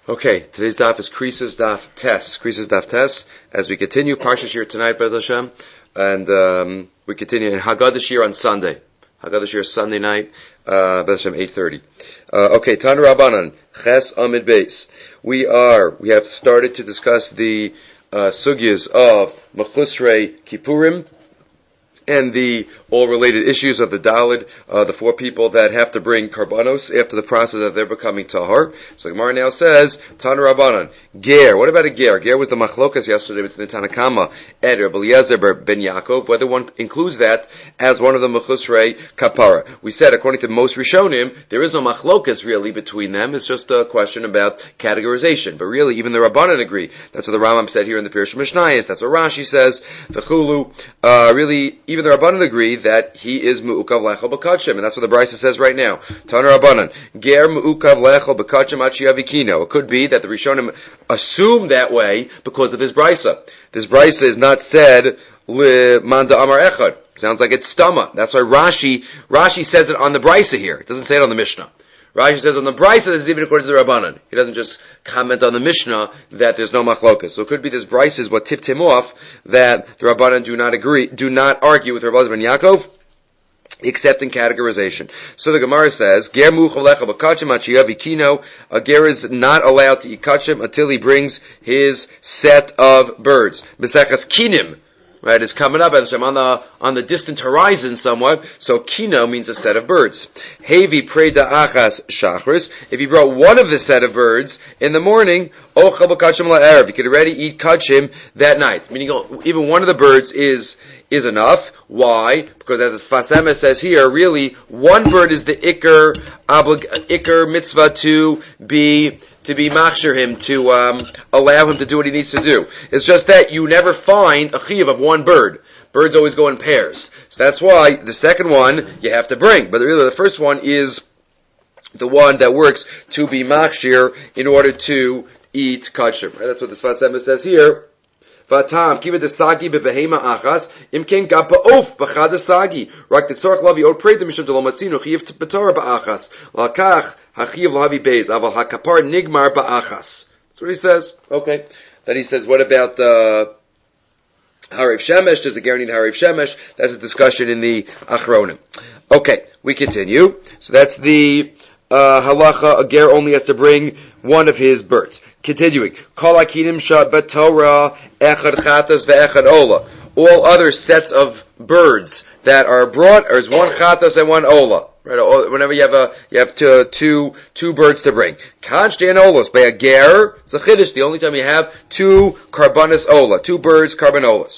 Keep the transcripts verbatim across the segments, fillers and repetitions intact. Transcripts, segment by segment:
Okay, today's daf is Krisa's daf Tes. Krisa's daf Tes. As we continue Parshas Shir tonight, B'ez Hashem, and um, we continue in Haggadah Shir on Sunday. Haggadah Shir Sunday night, uh, B'ez Hashem, eight thirty. Uh, okay, Tanu Rabbanan Ches Amid Beis. We are. We have started to discuss the uh, sugyas of Mechusrei Kippurim and the all related issues of the Dalid, uh, the four people that have to bring karbanos after the process of their becoming tahar. So the Gemara now says, Tanu Rabbanan, Ger. What about a Ger? Ger was the machlokas yesterday between the Tanakama and Rabbi Eliezer ben Yaakov, whether one includes that as one of the mechusrei kapara. We said, according to most Rishonim, there is no machlokas really between them. It's just a question about categorization. But really, even the Rabbanan agree. That's what the Rambam said here in the Pirush Mishnayos. That's what Rashi says. The Chulu, uh, really, even the Rabbanan agree that he is mu'ukav lechol b'kachim, and that's what the Brisa says right now. Tanu Rabbanan, ger mu'ukav lechol b'kachim achiyavikino. It could be that the Rishonim assume that way because of this Brisa. This Brisa is not said li manda amar echad. Sounds like it's stama. That's why Rashi Rashi says it on the Brisa here. It doesn't say it on the Mishnah. Rashi says on the Brisa, this is even according to the Rabbanan. He doesn't just comment on the Mishnah that there's no machlokas. So it could be this Brisa is what tipped him off that the Rabbanan do not agree, do not argue with Rabbi ben Yaakov, except in categorization. So the Gemara says, Ger muchalecha b'kachim achiyavikino. A ger is not allowed to eat kachim until he brings his set of birds. Mesechas kinim. Right, is coming up on the on the distant horizon somewhat. So kino means a set of birds. Hevi preda achas shachris. If you brought one of the set of birds in the morning, ochel b'kachim la'erev. You could already eat kachim that night. Meaning even one of the birds is is enough. Why? Because as the Sfas Emes says here, really one bird is the ikar oblig ikar mitzvah to be. to be machshir him, to um, allow him to do what he needs to do. It's just that you never find a chiyuv of one bird. Birds always go in pairs. So that's why the second one you have to bring. But really the first one is the one that works to be machshir in order to eat kachim. Right? That's what the Sfas Emes says here. Vatam kiva desagi bebehema achas imken gab ba'of b'chad desagi rak tetzorach lavi od preda mishum de lo matzinu chiyav b'torah ba'achas lakach hachiyav lavi beis aval hakapar nigmar ba'achas. That's what he says. Okay. Then he says, what about uh, Hariv Shemesh? Does a ger need Hariv Shemesh? That's a discussion in the Achronim. Okay, we continue. So that's the uh, halacha. A ger only has to bring one of his birds. Continuing, Kol hakinim shat b'torah echad chatas ve'echad ola. All other sets of birds that are brought are one chatas and one ola. Right? Whenever you have a you have two two two birds to bring. Kanshte and olos by a ger. It's a chiddush. The only time you have two karbanis ola, two birds karban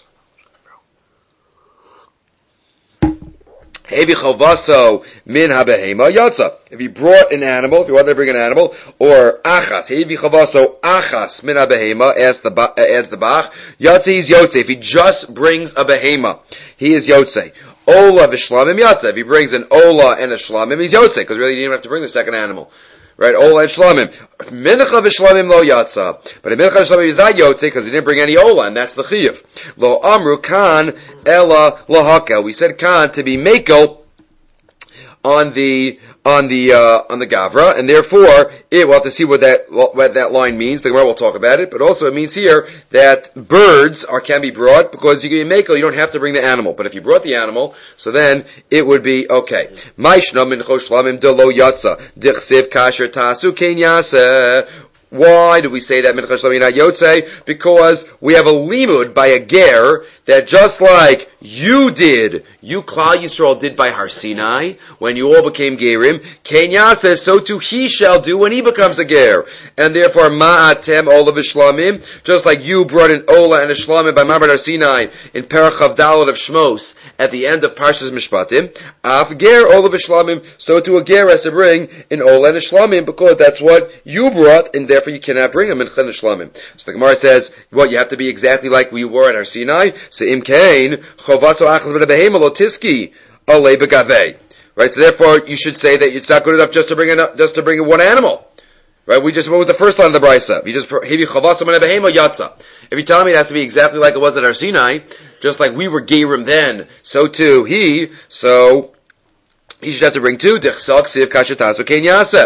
Hevi chavaso min habehema yatsa. If you brought an animal, if you wanted to bring an animal, or achas, hevi chavaso achas min habehema, adds the uh, adds the bach. Yatsa is yotze. If he just brings a behema, he is yotze. Ola v'shlamim yatsa. If he brings an ola and a shlamim, he's yotze because really you didn't even have to bring the second animal. Right, ola and shlamim. Mincha v'shlamim lo yatsa. But a mincha v'shlamim is not yotze because he didn't bring any ola, and that's the chiyuv. Lo amru kan ela lahakel. We said kan to be mekel on the on the uh, on the gavra, and therefore it, we'll have to see what that what that line means. The Gemara will talk about it, but also it means here that birds are can be brought because you can be mekel. You don't have to bring the animal, but if you brought the animal, so then it would be okay. Ma'ishna min choshlamim de lo yatsa dichsiv kasher tasu kein yaseh. Why do we say that mincha shlamim not yotze? Because we have a limud by a ger that just like you did, you Klal Yisrael did by Har Sinai when you all became gerim, Kenya says so too he shall do when he becomes a ger, and therefore ma'atem olav shlamim, just like you brought an ola and a shlamim by Ma'amad Har Sinai in Parachav Dalad of Shmos at the end of Parshas Mishpatim, af ger olav shlamim, so too a ger has to bring an ola and a shlamim because that's what you brought, and therefore you cannot bring a mincha and a shlamim. So the Gemara says, well, you have to be exactly like we were at Har Sinai. So im kain chovaso achas b'nebehema lo tiski alei begavei. Right. So therefore, you should say that it's not good enough just to bring a, just to bring a one animal. Right. We just what was the first line of the brisa? You just hevi chovaso b'nebehema yatsa. If you tell me it has to be exactly like it was at Har Sinai, just like we were gerim then, so too he. So he should have to bring two. Dechsalk siv kasher taso kein yaseh.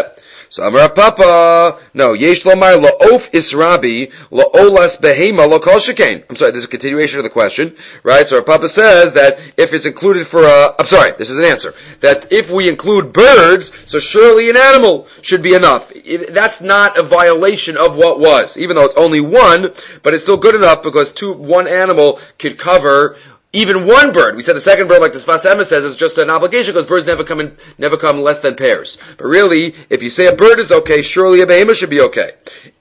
So Amar Papa, no, Yesh Lomar La'of Israbi La'olas Behema Lokal Shekain. I'm sorry, this is a continuation of the question, right? So our Papa says that if it's included for a, I'm sorry, this is an answer, that if we include birds, so surely an animal should be enough. That's not a violation of what was, even though it's only one, but it's still good enough because two, one animal could cover even one bird. We said the second bird, like the Sfas Emes says, is just an obligation because birds never come in, never come less than pairs. But really, if you say a bird is okay, surely a behemoth should be okay.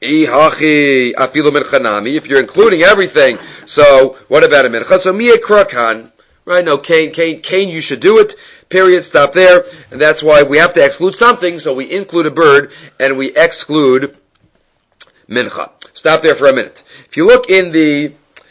If you're including everything, so what about a mincha? So miye krakan, right? No, Cain, Cain, Cain, you should do it. Period. Stop there. And that's why we have to exclude something. So we include a bird and we exclude mincha. Stop there for a minute. If you look in the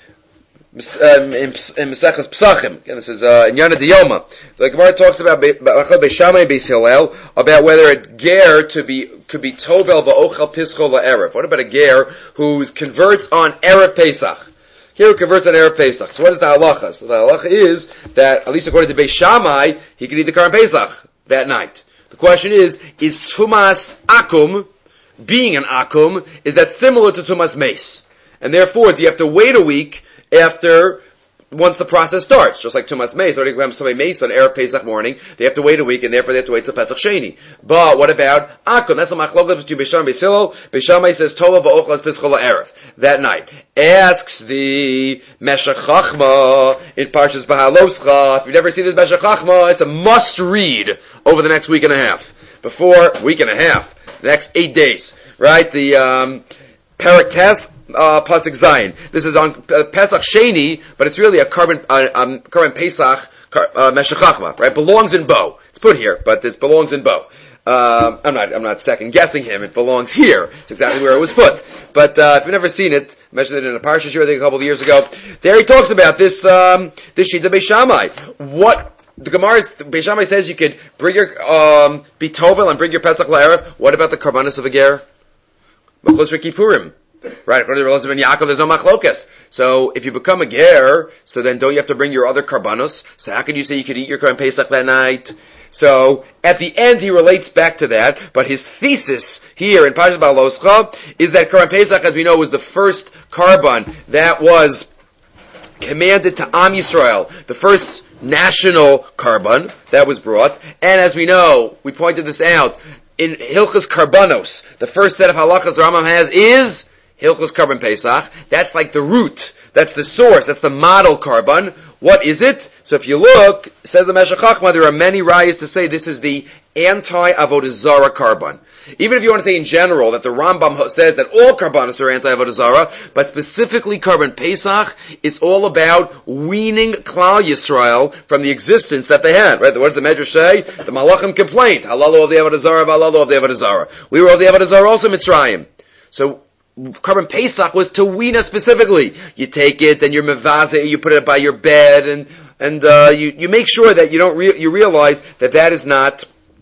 Um, in, in Maseches Pesachim, again, this is uh, in Yana Diyoma. The Gemara talks about Beis Shammai, Beis Hillel, about whether a ger to be could be tovel va'ochel pischo la'erev. What about a ger who converts on erev Pesach? Ger who converts on erev Pesach. So what is the halacha? So the halacha is that, at least according to Beis Shammai, he can eat the Karban Pesach that night. The question is, is Tumas Akum, being an Akum, is that similar to Tumas Meis? And therefore, do you have to wait a week after, once the process starts, just like Tumas Meis, or somebody Meis on Erev Pesach morning, they have to wait a week, and therefore they have to wait till Pesach Sheni. But what about Akum? That's a machlokes between Beis Shammai and Beis Hillel. Beis Shammai says Tova va'ochlas pischo la'erev that night. Asks the Meshech Chachma in Parshas Bahaloscha. If you've never seen this Meshech Chachma, it's a must read over the next week and a half. Before week and a half, the next eight days, right? The um, Perek Tes. Uh, Pasuk Zayin. This is on uh, Pesach Sheni, but it's really a carbon, uh, um, carbon Pesach, car, uh, Meshech Chachma, right? Belongs in Bo. It's put here, but this belongs in Bo. Um, I'm not, I'm not second guessing him. It belongs here. It's exactly where it was put. But, uh, if you've never seen it, I mentioned it in a Parsha Shir, I think a couple of years ago. There he talks about this, um, this Shita Beis Shammai. What, the Gemara, Beis Shammai says you could bring your, um, be Tovel and bring your Pesach La'erev. What about the Karbanos of a Ger? Machlos Kipurim. Right, according to Elazar ben Yaakov, there's no machlokas. So, if you become a ger, so then don't you have to bring your other karbanos? So how can you say you could eat your Karban Pesach that night? So, at the end he relates back to that, but his thesis here in Parshas Bahaloscha is that Karban Pesach, as we know, was the first karban that was commanded to Am Yisrael, the first national karban that was brought, and as we know, we pointed this out, in Hilchos Karbanos, the first set of halachas the Rambam has is Hilchos Karban Pesach. That's like the root. That's the source. That's the model karban. What is it? So if you look, says the Meshech Chachma, there are many rayas to say this is the anti-Avodah Zarah karban. Even if you want to say in general that the Rambam says that all karbanos are anti-Avodah Zarah, but specifically Karban Pesach, it's all about weaning Klal Yisrael from the existence that they had. Right? What does the Medrash say? The Malachim complained. Halalu of the Avodah Zarah, halalu of the Avodah Zarah. We were of the Avodah Zarah also Mitzrayim. So Karban Pesach was to wean us specifically. You take it and you're mevazeh, you put it by your bed, and and uh, you you make sure that you don't re- you realize that that is not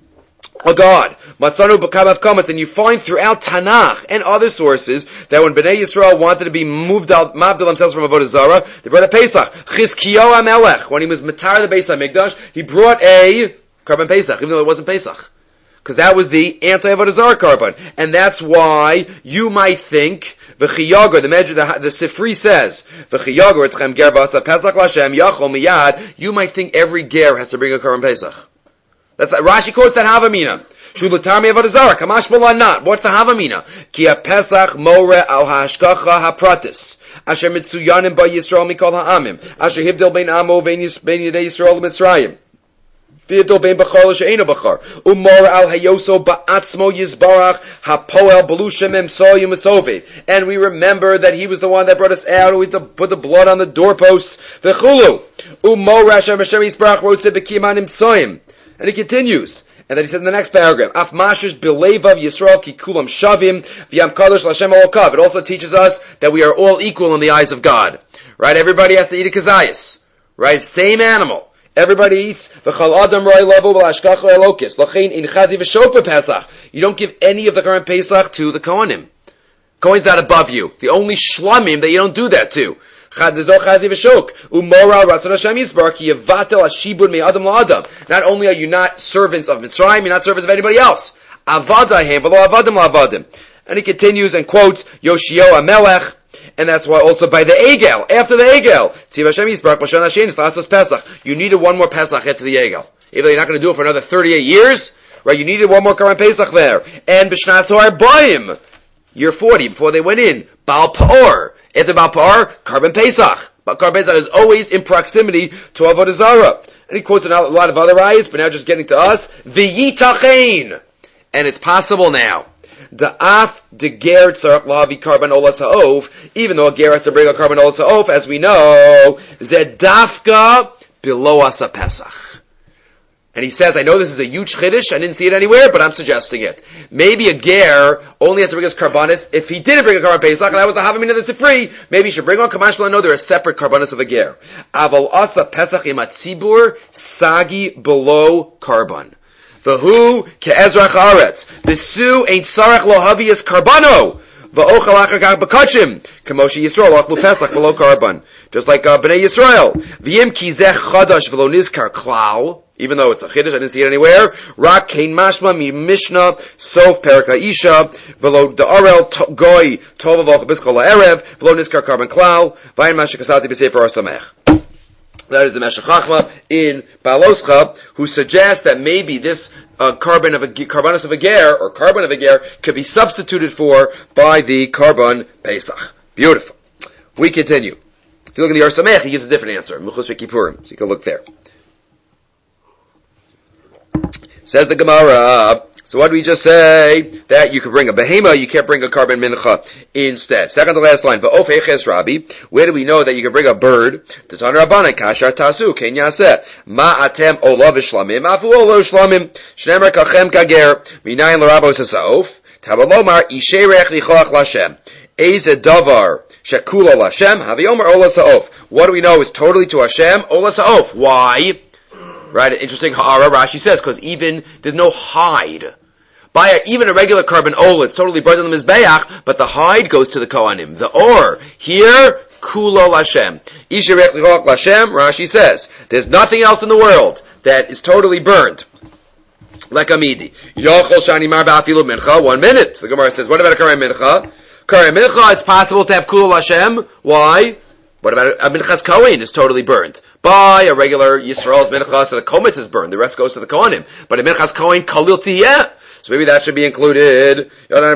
a god. Matzanu b'kamav kamatz, and you find throughout Tanakh and other sources that when Bnei Yisrael wanted to be moved out, mavdil themselves from Avodah Zarah, they brought a Pesach. Chizkiyahu HaMelech, when he was matar the Beis HaMikdash, he brought a Karban Pesach, even though it wasn't Pesach. Because that was the anti-Avodah Zarah karban. And that's why you might think, v'chiyagur, the Medrash, the, the Sifri says, v'chiyagur etchem ger v'asa Pesach l'Hashem yachol miyad, you might think every ger has to bring a Karban Pesach. That's that, Rashi quotes that Havamina. Shulatami Avodah Zarah, kamash b'la not. What's the Havamina? Ki ha-Pesach more al ha'ashkacha ha-pratis. Asher mitzuyanim ba Yisrael mikol ha'amim. Asher hivdil bein amo bein Yidei Yisrael l'Mitzrayim. V'yidol bein b'chol she'eino b'chor. Umor al hayoso ba'atzmo yizbarach ha'poel b'lushem emsoyim esovev. And we remember that he was the one that brought us out, who put the blood on the doorposts. V'chulu. Umor Hashem Hashem yizbarach rotze b'kiman emsoyim. And he continues. And then he said in the next paragraph, Af mashish b'leivav Yisrael ki kulam shavim v'yam kadosh l'Hashem alokav. It also teaches us that we are all equal in the eyes of God. Right? Everybody has to eat a kazayas. Right? Same animal. Everybody eats. V'chal adam roi levo v'lashkacho elokis. L'chein in chazi v'shofar Pesach. You don't give any of the current Pesach to the Kohanim. Kohen's not above you. The only shlamim that you don't do that to. There's no chazi v'shok. Umoral ratzon Hashem yisbar ki yevatel hashibud me'adam la'adam. Not only are you not servants of Mitzrayim, you're not servants of anybody else. Avadahem v'lo avadim la'avadim. And he continues and quotes Yoshio HaMelech, and that's why also by the Egel, after the Egel, Tziv Hashem Yisbarach B'Shana Shenis L'Asos Pesach. You needed one more Pesach after the Egel. Even though you're not going to do it for another thirty-eight years, right? You needed one more Karban Pesach there. And B'Shnas Ha'Arbaim, year forty, before they went in, Baal Pa'or. After Baal Pa'or, Karban Pesach. But Karban Pesach is always in proximity to Avodah Zarah. And he quotes a lot of other ayahs, but now just getting to us, V'yitachein. And it's possible now. Da'af de ger tzarach lavi karban olas ha'of, even though a ger has to bring a karban olas ha'of, as we know, zedafka below asa pesach. And he says, I know this is a huge chiddush, I didn't see it anywhere, but I'm suggesting it. Maybe a ger only has to bring his karbanis if he didn't bring a karban pesach, and that was the havamin of the sifri, maybe he should bring on kamash I know there are separate karbanis of a ger. Aval asa pesach imat tzibur sagi below karban. V'hu ke'ezrach haaretz. V'su ain't sarach lo haviyas karbano. V'ochel achar kach b'kachim. K'moshe Yisrael achlu pesach below karban. Just like uh, Bnei Yisrael. V'yim kizech chadash v'lo nizkar klal. Even though it's a chiddush, I didn't see it anywhere. Rak kein mashma mi mishnah sof perak ha'isha. V'lo da'arel goy tova v'och b'skol ha'erev. V'lo nizkar karban klal. V'ayin mashik asati b'sefer ha'samech. That is the Meshech Chachma in Baloscha, who suggests that maybe this uh, carbon of a carbonis of a ger or carbon of a ger could be substituted for by the carbon Pesach. Beautiful. We continue. If you look in the Or Samech, he gives a different answer. Mechus Kippurim. So you can look there. Says the Gemara. So what did we just say? That you could bring a behema, you can't bring a carbon mincha instead. Second to last line, va'of eches Rabbi. Where do we know that you can bring a bird? T'tan Rabbanan kashar tasu ken yaseh. Ma atem olav shlamim afu olav shlamim. Shnemer kachem kager minayin l'rabos hasaof. Tabalomar isherech lichoach lashem. Eze davar shekula lashem haviomer ola saof. What do we know is totally to Hashem? Ola saof. Why? Right, interesting ha'ara, Rashi says, because even, there's no hide. By a, even a regular carbon ola, it's totally burnt on the Mizbeach, but the hide goes to the Kohanim. The or, here, kulo Lashem. Isherech lichoach Lashem, Rashi says, there's nothing else in the world that is totally burned. Like Amidi. Yochol shani mar ba'afilu mincha, one minute. The Gemara says, what about a Karei Mincha? Karei Mincha, it's possible to have kulo Lashem. Why? What about a Minchas Kohen is totally burned? By a regular Yisrael's Minchas, so the Kometz is burned. The rest goes to the Kohanim. But a Minchas Kohen, Kalil Tiyeh. So maybe that should be included.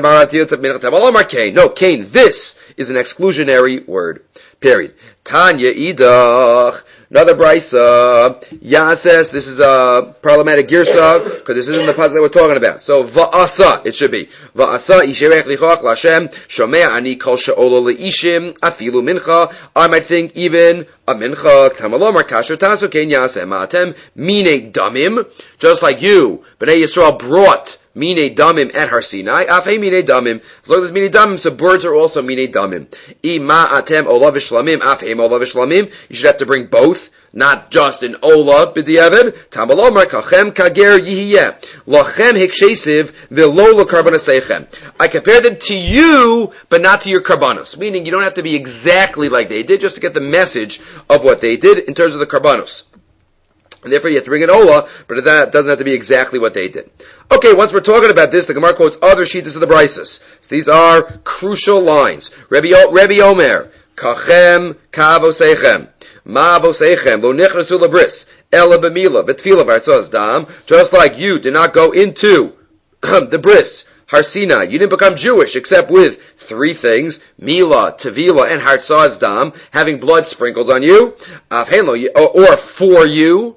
No, Cain. This is an exclusionary word. Period. Tanya Idach. Another brisa. Yases. This is a problematic girsa because this isn't the puzzle that we're talking about. So va'asa it should be va'asa isherech lichoach lashem shomea ani kol she'olo leishim afilu mincha. I might think even a mincha tamalomar kasher tasu ken yaseh ma'atem mine damim. Just like you, Bnei Yisrael brought mine damim at Har Sinai. Afei mine damim. As long as mine damim, so birds are also mine damim. Ima atem olav shlamim afei olav shlamim. You should have to bring both, not just an ola b'diavad. Tamalomar kachem kager yihiyeh lachem hikshesiv v'lo l'karbonaseichem. I compare them to you, but not to your karbanos. Meaning you don't have to be exactly like they did, just to get the message of what they did in terms of the karbanos. And therefore you have to bring an ola, but that doesn't have to be exactly what they did. Okay, once we're talking about this, the Gemara quotes other shittas of the brises. So these are crucial lines. Rebbe, o- Rebbe Omer, kachem ka'avoseichem, ma'avoseichem, lo nichnasu labris, ela b'mila, b'tfila v'artzos dam, just like you did not go into the bris, Har Sinai, you didn't become Jewish except with three things, Mila, Tevila, and Hartzaz Dam, having blood sprinkled on you, or for you,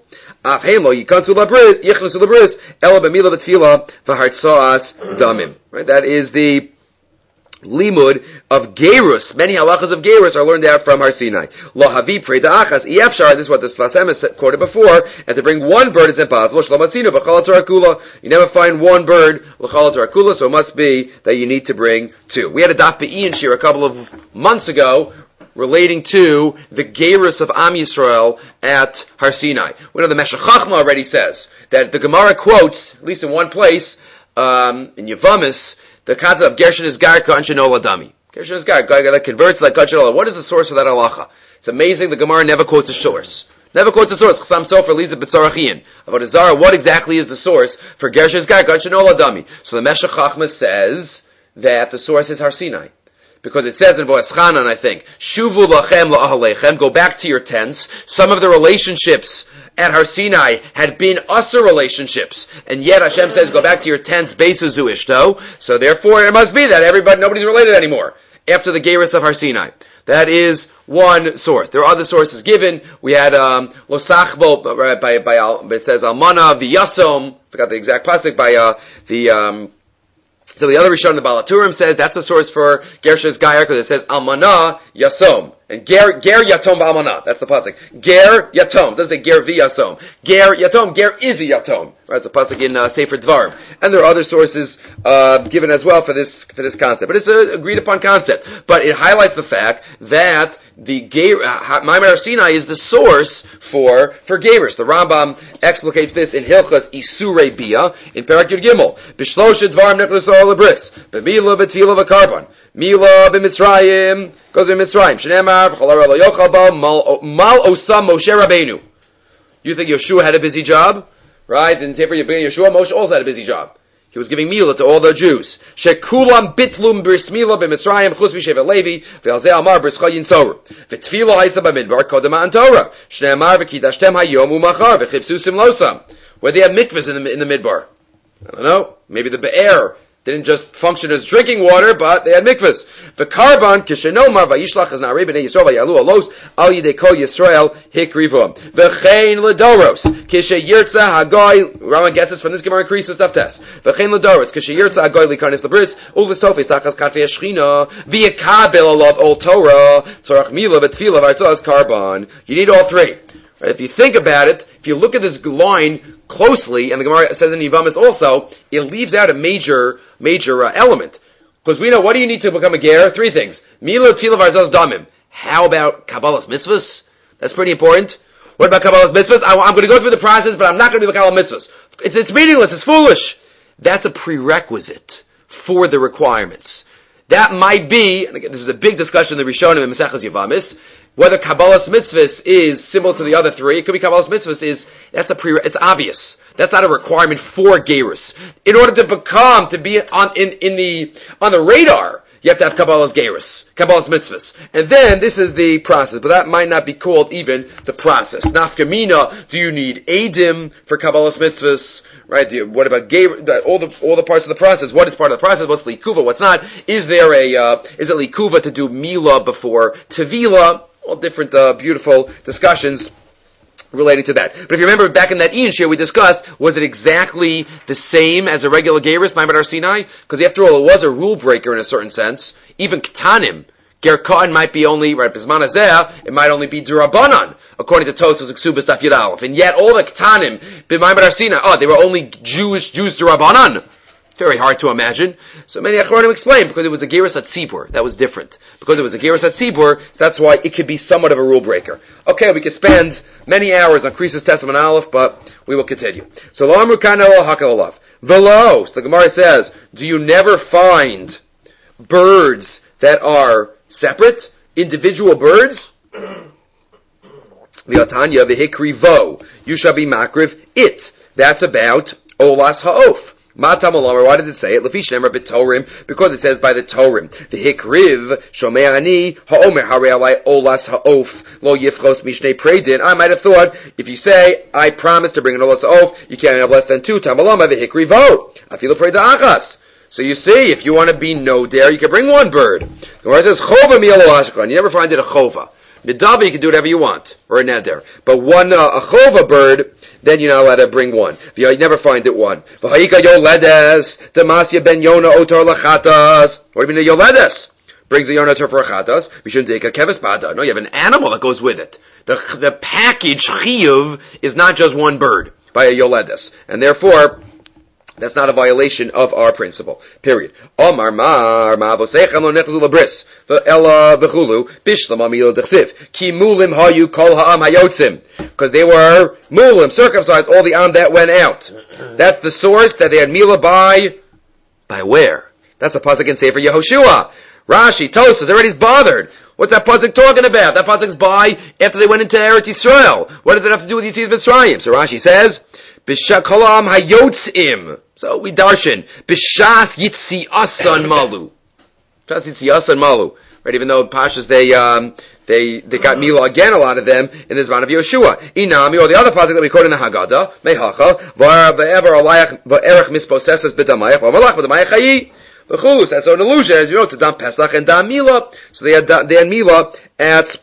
that is the limud of gerus. Many halachas of gerus are learned out from Har Sinai. Lo havi preda achas iafshar. This is what the Sfas Emes quoted before. And to bring one bird is impossible. Shlomatzinu b'chal Torah kula. You never find one bird l'chal Torah kula, so it must be that you need to bring two. We had a daf be'in shir a couple of months ago relating to the gerus of Am Yisrael at Har Sinai. We know the Meshech Chachma already says that the Gemara quotes, at least in one place, um, in Yevamis, the concept of Gershon is Gar Kanshin Ola Dami. Gershon is Gar, that converts like Kanshin Ola. What is the source of that halacha? It's amazing the Gemara never quotes a source. Never quotes the source. Chasam Sofer Liza B'tzarachian. Avodah Zarah, what exactly is the source for Gersh's Gai, God Shenola Dami? So the Meshech Chachma says that the source is Har Sinai. Because it says in Boaz Chanan, I think, Shuvu lachem la'ahalechem, go back to your tents. Some of the relationships at Har Sinai had been usher relationships, and yet Hashem says, go back to your tents, Beisazu Ishto. So therefore, it must be that everybody, nobody's related anymore after the Geirus of Har Sinai. That is one source. There are other sources given. We had um, Losachbo by, by, by it says Almana v'Yasom. Forgot the exact pasuk by uh, the. Um, so the other Rishon, the Balaturim, says that's a source for Gersh's Gayer because it says Almana Yasom and Ger Ger Yatom Almana. That's the pasuk. Ger Yatom doesn't say Ger v'Yasom. Ger Yatom. Ger is a Yatom. Right, it's a pasuk in uh, Sefer Dvarim, and there are other sources uh, given as well for this for this concept. But it's an agreed upon concept. But it highlights the fact that the Maimar Har Sinai is the source for for Geirus. The Rambam explicates this in Hilchas Isurei Bia in Perak Yud Gimel. B'shloshet dvarim nechnasu lebris, b'mila b'tfila v'karban, mila b'mitzrayim goes in Mitzrayim. Shneimar v'cholar lo yochal ba mal osam Moshe Rabbeinu. You think Yeshua had a busy job, right? In Sefer Yeshua, Moshe also had a busy job. He was giving milah to all the Jews. Shekulam bitlum bris milah b'Mitzrayim chutz mishevet Levi v'alzeh amar bris chayin tzor v'tfila haisa b'midbar kodem an Torah shneimar v'kidashtem hayom u'machar v'chipsusim losam. Where they had mikvahs in the in the midbar. I don't know. Maybe the be'er didn't just function as drinking water, but they had mikvahs. The karban kishenomar vayishlach as na'arei b'nei Yisrael vayalu alos al yidei kol Yisrael hikrivuam v'chein ledoros kishe yirtza hagoy. Rama gets this from this Gemara increases stuff test. V'chein ledoros kishe yirtza hagoy likanis lebris ulis tofes tachas katvei shchina v'yakabel alav ol Torah tzorach mila v'tfila v'artzos karban. You need all three. Right? If you think about it, if you look at this line closely, and the Gemara says in Yivamis also, it leaves out a major, major uh, element. Because we know, what do you need to become a ger? Three things. Mila, tefillah, varzos, damim. How about Kabbalah's mitzvahs? That's pretty important. What about Kabbalah's mitzvahs? I, I'm going to go through the process, but I'm not going to be the Kabbalah mitzvahs. It's, it's meaningless. It's foolish. That's a prerequisite for the requirements. That might be, and again, this is a big discussion in the Rishonim and Maseches Yivamis, whether Kabbalah's mitzvahs is similar to the other three. It could be Kabbalah's mitzvahs is, that's a pre, it's obvious. That's not a requirement for Geirus. In order to become, to be on, in, in the, on the radar, you have to have Kabbalah's Geirus, Kabbalah's mitzvahs. And then, this is the process, but that might not be called even the process. Nafkamina, do you need Eidim for Kabbalah's mitzvahs? Right? Do you, what about Geirus? All the, all the parts of the process. What is part of the process? What's Likuva? What's not? Is there a, uh, is it Likuva to do Mila before Tevila? All different, uh, beautiful discussions relating to that. But if you remember back in that Ian share we discussed, was it exactly the same as a regular Geirus, Maimar Har Sinai? Because after all, it was a rule breaker in a certain sense. Even Ketanim, Ger Katan might be only, right, Bisman Hazeh, it might only be Durabanan, according to Tosfos Ksubas Daf Yud Aleph. And yet all the Ketanim, Maimar Har Sinai, oh, they were only Jewish, Jews Durabanan. Very hard to imagine. So many Achronim explain, because it was a Geirus at Tzibur. That was different. Because it was a Geirus at Tzibur, so that's why it could be somewhat of a rule breaker. Okay, we could spend many hours on Krisis Testament Aleph, but we will continue. So, Lo Amru Kana Lo Hakal Olav. Velo, so the Gemara says, do you never find birds that are separate? Individual birds? V'atanya v'hikri vo. You shall be makriv it. That's about Olas Ha'of. Matam Olamar, why did it say it? Lefish Nemar B'Torim, because it says by the Torim. The Hikriv, Shomei Ani, Ha'omer Harei Alai Olas Ha'of, Lo Yifchos Mishnei Predin. I might have thought, if you say, I promise to bring an Olas Ha'of, you can't have less than two. Tam Olama, the Hikriv Vo. Afilo Preda Achas. So you see, if you want to be no dare, you can bring one bird. The Gemara says, Chova Mi'elo Ashkan. You never find it a Chova. Midava, you can do whatever you want, or a neder. But one, uh, a Chova bird, then you're not allowed to bring one. You never find it one. V'ha'ika yoledes, demasya ben yona otor lachatas. What do you mean a yoledes? Brings a yona otor for a chatas. We shouldn't take a keves bada. No, you have an animal that goes with it. The, the package, chiyuv, is not just one bird, by a yoledes. And therefore, that's not a violation of our principle. Period. Omar mar ma'avosechem lo nechzu labris ve'ela v'chulu bishlam amil dechsiv ki mulim hayu kol ha'am hayotzim, because they were mulim, circumcised, all the am that went out. That's the source that they had mila by by where? That's a pasuk in Sefer Yehoshua. Rashi Tosfos already bothered. What What's that pasuk talking about? That pasuk's by after they went into Eretz Yisrael. What does it have to do with Yetzias Mitzrayim? So Rashi says, B'sha kolam hayotzim. So we darshan, B'shas Yitziasan malu. B'shas Yitziasan malu. Right, even though Pashas, they, um, they, they got Mila again, a lot of them, in the Zman of Yeshua. Inami, or the other pasuk that we quote in the Haggadah, Mehacha, V'ever alayach, V'erech misposesses b'damayach, V'amalach b'damayach hayi. V'chulus, that's an illusion, as you know, to Dam Pesach and Dam Mila. So they had, they had Mila at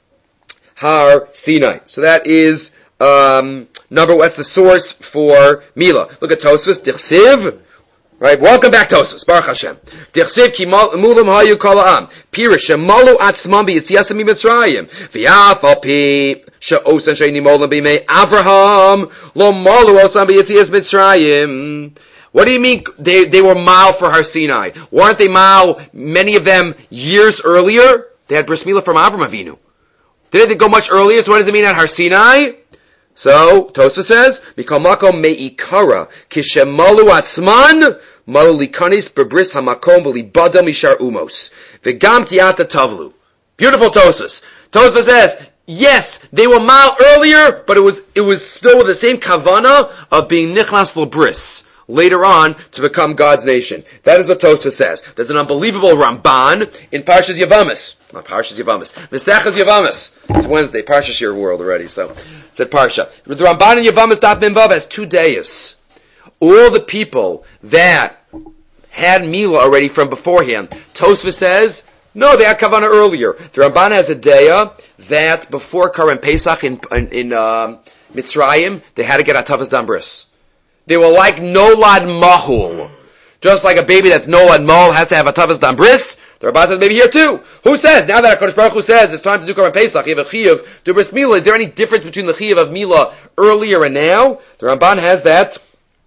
Har Sinai. So that is, um, number, that's the source for Mila. Look at Tosfos, Dichsiv. Right, welcome back Tosfos, Baruch Hashem. Dichsiv ki mulam hayu kol ha'am. Pirish, shemalu atzmam b'yitzias mitzrayim. V'yaf al pi, she'osan she'ini molam b'mei Avraham, lo malu osan b'yitzias mitzrayim. What do you mean they, they were mal for Har Sinai? Weren't they mal, many of them, years earlier? They had bris milah from Avram Avinu. Didn't they go much earlier? So what does it mean at Har Sinai? So, Tosfos says, Mikol makom me'ikara, kishemalu atzman, malu likanis bebris hamakom v'libada mishar umos. V'gam tiata tavlu. Beautiful Tosfos. Tosfos says, yes, they were mal earlier, but it was, it was still with the same kavana of being nichnas l'bris later on to become God's nation. That is what Tosfos says. There's an unbelievable Ramban in Parshas Yavamis. Not Parshas Yavamis. Mesechas Yavamis. It's Wednesday. Parshas your world already, so it's at Parsha. The Ramban in Yavamis Daf Mem Vav has two days. All the people that had Mila already from beforehand, Tosfos says, no, they had Kavanah earlier. The Ramban has a day that before Karan Pesach in, in, in um, Mitzrayim, they had to get Atavas Dambris. They were like Nolad Mahul. Just like a baby that's Nolad Mahul has to have a Tavas Dambris, the Ramban says maybe here too. Who says, now that HaKadosh Baruch Hu says it's time to do Korban Pesach, you have a Chiyuv to Bris Milah, is there any difference between the Chiyuv of Milah earlier and now? The Ramban has that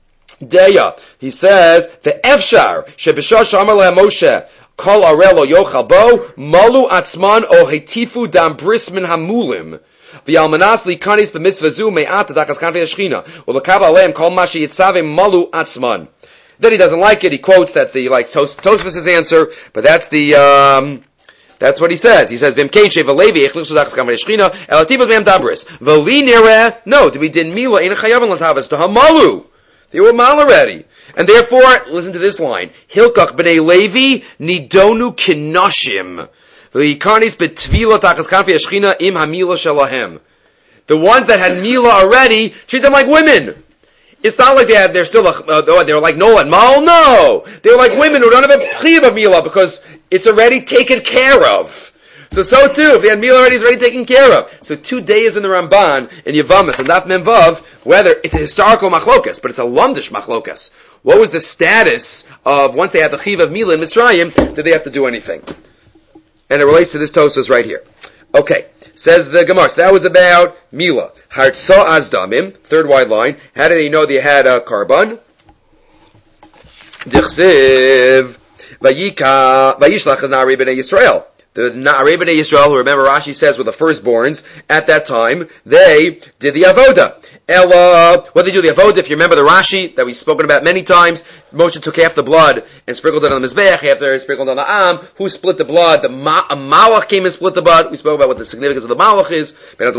Deya. He says, the Efshar, Shebishah Shamar Le'ah Moshe, Kol Arel O Yochal Bo, Malu Atzman O Hetifu Dambris Min Hamulim. V'yalmanas likanis b'mitzvah zu me'at tachas kanfei hashchina u'lekav aleim kol ma sheyitzavim malu atzman. Then he doesn't like it. He quotes that the like Tos, Tosfos' answer, but that's the um, that's what he says. He says v'imkein sheva levi echlichsu tachas kanfei hashchina elativos me'am dabris v'li nireh. No, to be din mila ein chayavim l'tavas to hamalu. They were mal already, and therefore listen to this line: Hilkach b'nei Levi nidonu kinashim. The ones that had Mila already, treat them like women. It's not like they had, they're still, uh, they were like Noah and Mal, no! They were like women who don't have a chiv of Mila because it's already taken care of. So, so too, if they had Mila already, it's already taken care of. So two days in the Ramban, in Yavamis, and Daf Mem Vav, whether it's a historical machlokas, but it's a lumdish machlokas. What was the status of, once they had the chiv of Mila in Mitzrayim, did they have to do anything? And it relates to this Tosfos right here. Okay, says the Gemara. So that was about Mila. Hartsa azdamim, third wide line. How did they know they had a carbon? Dichsiv vayika vayishlach az na'arei b'nei Yisrael. The na'arei b'nei Yisrael, who remember Rashi says were the firstborns at that time, they did the avoda. Ella, what did they do the avoda? If you remember the Rashi that we've spoken about many times, Moshe took half the blood and sprinkled it on the Mizbeach, after he sprinkled on the Am. Who split the blood? The ma- a Malach came and split the blood. We spoke about what the significance of the Malach is.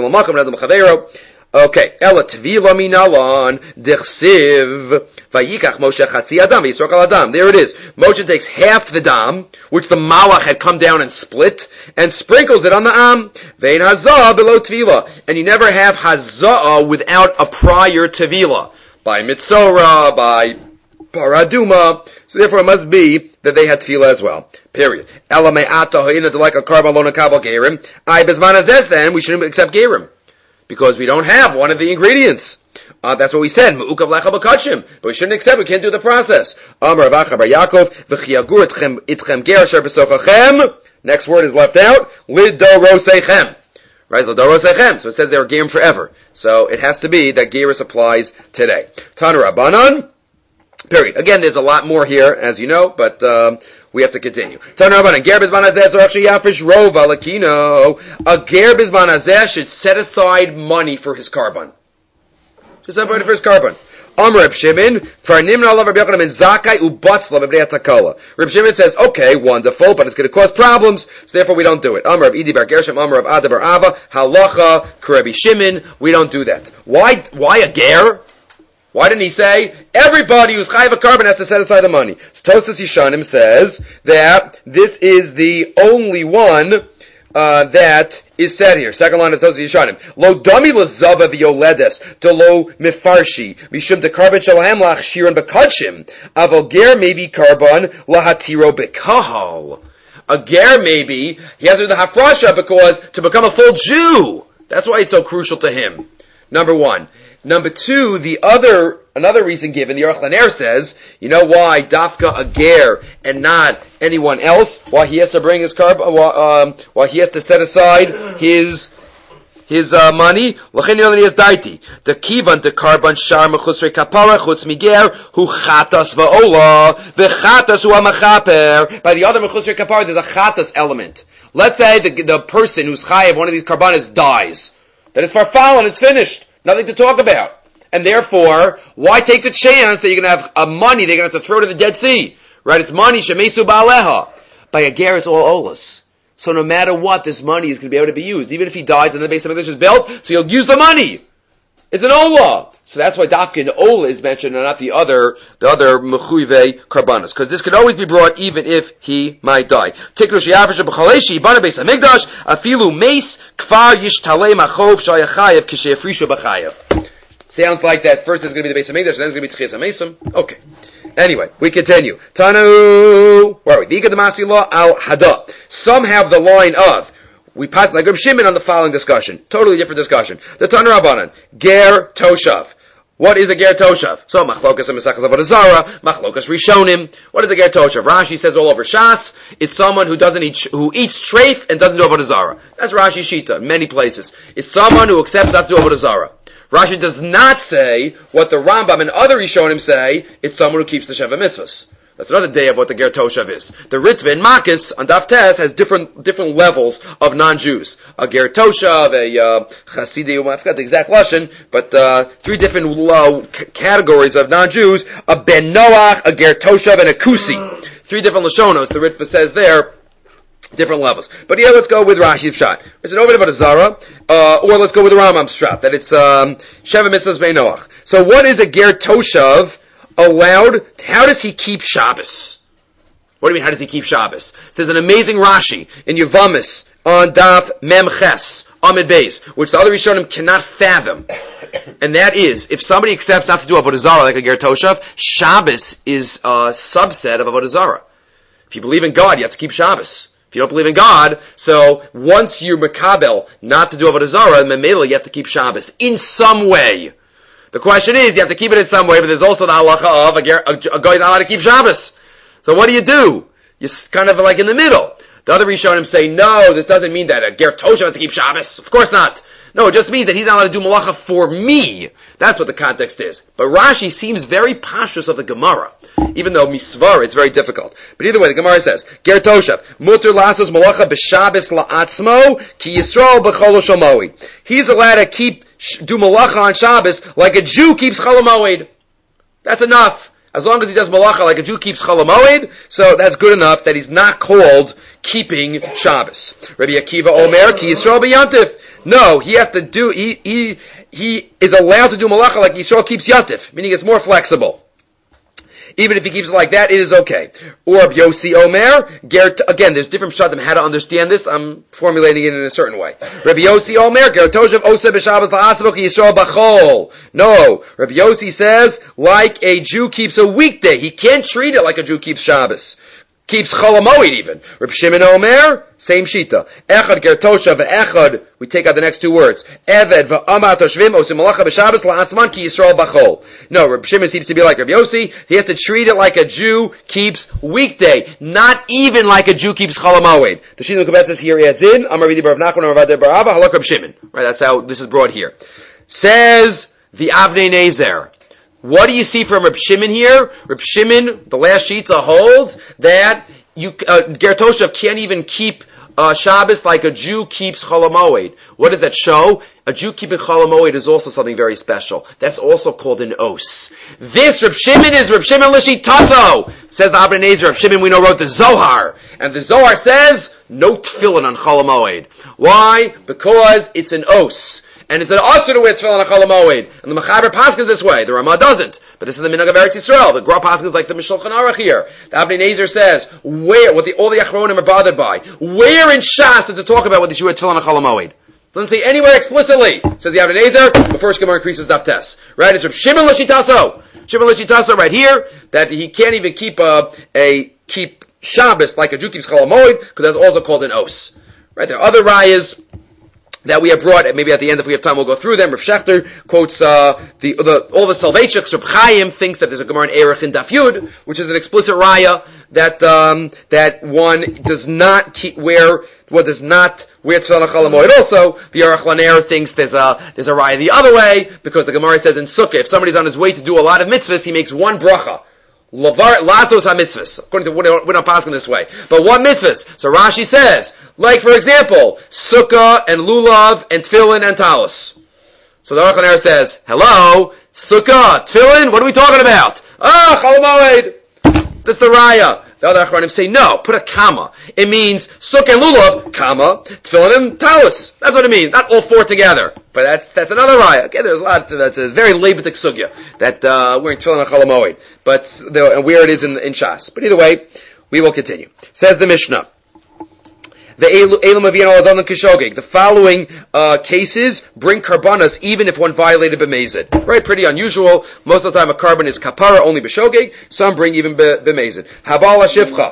Okay. Ella tvila minalan dichsiv vayikach Moshe chatzi adam v'yisrok al adam. There it is. Moshe takes half the dam, which the Malach had come down and split, and sprinkles it on the Am. Vein hazah below tvila. And you never have hazah without a prior tvila. By Mitzorah, by Paraduma. So therefore it must be that they had tefillah as well. Period. Ela me'ata ha'ina like a carbon lona kabel gerim. I bezman azes then we shouldn't accept gerim. Because we don't have one of the ingredients. Uh, that's what we said. Me'ukav lecha b'kachim. But we shouldn't accept, we can't do the process. Amar avacha bar Yaakov, v'chiyagur itchem, itchem ger asher b'sochachem. Next word is left out. Lidorosechem. Right? Lidorosechem. So it says they were gerim forever. So it has to be that gerus applies today. Tana Rabbanan. Period. Again, there's a lot more here, as you know, but um, we have to continue. A ger bizman hazeh should set aside money for his carbon. Should set aside money for his carbon. Amar Reb Shimon, for Nimna Alav Rabbi Yochanan and Zakai Ubatzla B'Bnei Takala. Reb Shimon says, okay, wonderful, but it's going to cause problems, so therefore we don't do it. Amar Reb Idi Bar Gershom, Amar Reb Ada Bar Ava, Halacha, K'Rebbi Shimon, we don't do that. Why, why a ger? Why didn't he say, everybody who's chayav a carbon has to set aside the money? So Tosas Yishanim says that this is the only one uh, that is said here. Second line of Tosas Yishanim. Lo dami lazava v'yoledes to lo mifarshi mishum de carbon shalahem lach shiran bekadshim aval ger maybe carbon lahatiro bekahal. A ger maybe, he has to do the hafrasha because to become a full Jew. That's why it's so crucial to him. Number one. Number two, the other, another reason given, the Aruch LaNer says, you know why Dafka a ger and not anyone else? Why he has to bring his carb, um, why he has to set aside his, his, uh, money? L'chen yolani is daiti. The kivan to carbon shar mechusrei kapara chutz miger hu chatas va'ola v'chatas hu amachaper. By the other mechusrei kapara, there's a chatas element. Let's say the, the person who's chayav, one of these karbanis dies. Then it's farfal and it's finished. Nothing to talk about. And therefore, why take the chance that you're going to have a money they're going to have to throw to the Dead Sea? Right? It's money, shemesu ba'aleha. By a ger, it's all olas. So no matter what, this money is going to be able to be used. Even if he dies and the base of English is built, so you'll use the money. It's an ola. So that's why dafka and ola is mentioned and not the other, the other mechuyve karbanos. Because this can always be brought even if he might die. Tikru she'afish b'chaleshi, bana beis hamikdash, afilu meis, kfar yishtalei machov shayachayev k'she'afrisha b'chayev. Sounds like that first there's going to be the beis hamikdash, and then there's going to be tchias hamesim. Okay. Anyway, we continue. Tanu, where are we? V'ika d'masi law al hada. Some have the line of, we pass like Reb Shimon on the following discussion. Totally different discussion. The Tanu Rabbanan, ger toshav. What is a ger toshav? So, machlokas and mesachas avodah zara, machlokas rishonim. What is a ger toshav? Rashi says all over Shas, it's someone who doesn't eat, who eats treif and doesn't do avodah zara. That's Rashi Shita in many places. It's someone who accepts not to do avodah zara. Rashi does not say what the Rambam and other rishonim say, it's someone who keeps the Sheva Mitzvahs. That's another day of what the ger toshav is. The Ritva in Makis on Daf Tes has different different levels of non-Jews. A ger toshav, a uh, chasidi, I forgot the exact lashon, but uh, three different low c- categories of non-Jews: a ben Noach, a ger toshav, and a kusi. Three different lashonos. The Ritva says there. Different levels. But here let's go with Rashi's Pshat. Is it over about a Zara? Uh, or let's go with the Rambam's Pshat, that it's um, Sheva Mitzvahs Ben Noach. So what is a ger toshav allowed? How does he keep Shabbos? What do you mean, how does he keep Shabbos? There's an amazing Rashi in Yevamis on Daf Mem Ches, Amid Beis, which the other Rishonim cannot fathom. And that is, if somebody accepts not to do Avodah Zarah like a ger toshav, Shabbos is a subset of Avodah Zarah. If you believe in God, you have to keep Shabbos. If you don't believe in God, so once you're makabel not to do Avodah Zarah, memela you have to keep Shabbos in some way. The question is, you have to keep it in some way, but there's also the halacha of a, ger, a, a guy's not allowed to keep Shabbos. So what do you do? You're kind of like in the middle. The other Rishonim say, no, this doesn't mean that a ger toshav has to keep Shabbos. Of course not. No, it just means that he's not allowed to do malacha for me. That's what the context is. But Rashi seems very pashtus of the Gemara. Even though misvar, it's very difficult. But either way, the Gemara says, ger toshav, muter lasos malacha b'Shabbos la'atzmo, ki Yisrael b'chol shomoi. He's allowed to keep, do malacha on Shabbos like a Jew keeps chol hamoed. That's enough. As long as he does malacha like a Jew keeps chol hamoed, so that's good enough that he's not called keeping Shabbos. Rabbi Akiva Omer, ki Yisrael b'yantif. No, he has to do, he, he, he is allowed to do malacha like Yisrael keeps yantif, meaning it's more flexible. Even if he keeps it like that, it is okay. Or Rabbi Yossi Omer, ger, again, there's different pshatim how to understand this. I'm formulating it in a certain way. Rabbi Yossi Omer, ger toshav oseh b'Shabbos la'atzmo ki Yisrael b'chol. No, Rabbi Yossi says, like a Jew keeps a weekday. He can't treat it like a Jew keeps Shabbos. Keeps chol hamoed even. Reb Shimon Omer, same shita. Echad ger toshav ve'echad, we take out the next two words. Eved ve'amar toshvim osim malacha b'Shabbos la'atzman ki Yisrael b'chol. No, Reb Shimon seems to be like Reb Yossi. He has to treat it like a Jew keeps weekday, not even like a Jew keeps chol hamoed. The Shino Kabet says here adds in, Amar Vidi Barav Nachman, Amar Vader Barava, halak Reb Shimon. Right, that's how this is brought here. Says the Avnei Nezer. What do you see from Reb Shimon here? Reb Shimon, the last shita holds that you uh, ger toshav can't even keep uh, Shabbos like a Jew keeps Chol HaMoed. What does that show? A Jew keeping Chol HaMoed is also something very special. That's also called an os. This Reb Shimon is Reb Shimon L'Shitaso, says the Abba Nezer. Reb Shimon, we know, wrote the Zohar. And the Zohar says, no tefillin on Chol HaMoed. Why? Because it's an os. And it's an osur to wear tefillin on Chol HaMoed. And the Mechaber paskins this way. The Ramah doesn't. But this is the Minhag of Eretz Yisrael. The Gra paskins like the Mishulchan Aruch here. The Abnei Nezer says, where, what the, all the Achronim are bothered by. Where in Shas does it talk about what you wear tefillin on Chol HaMoed? Doesn't say anywhere explicitly. Says the Abnei Nezer, the first Gemara increases Daf Tes. Right? It's from Shimon L'Shitaso. Shimon L'Shitaso right here, that he can't even keep a, a, keep Shabbos like a Jew keeps Chol HaMoed, because that's also called an os. Right? There are other rayas that we have brought, maybe at the end if we have time we'll go through them. Rav Shechter quotes uh, the, the all the Salvation. Rav Chaim thinks that there's a Gemara in Erech in Daf Yud, which is an explicit raya that um, that one does not keep wear, what does not wear tefillin on Chol HaMoed. Also, the Aruch Laner thinks there's a there's a raya the other way, because the Gemara says in Sukkah, if somebody's on his way to do a lot of mitzvahs, he makes one bracha. Lavar Lazos ha-mitzvahs. According to, we're not passing this way. But what mitzvahs? So Rashi says, like for example, Sukkah and Lulav and Tefillin and Talis. So the Aruch Laner says, hello, Sukkah, Tefillin, what are we talking about? Ah, Chol HaMoed. That's the Raya. The other Achronim say, no, put a comma. It means Sukkah and Lulav, comma, Tefillin and Talis. That's what it means. Not all four together. But that's that's another Raya. Okay, there's a lot, that's a very Levitic Sugya, that uh, we're in Tefillin and Chol HaMoed. But the, and where it is in, in Shas. But either way, we will continue. Says the Mishnah. The following uh, cases bring karbanas even if one violated b'mezid. Right, pretty unusual. Most of the time a carbon is kapara, only b'shogeg. Some bring even b'mezid. Habal shivcha.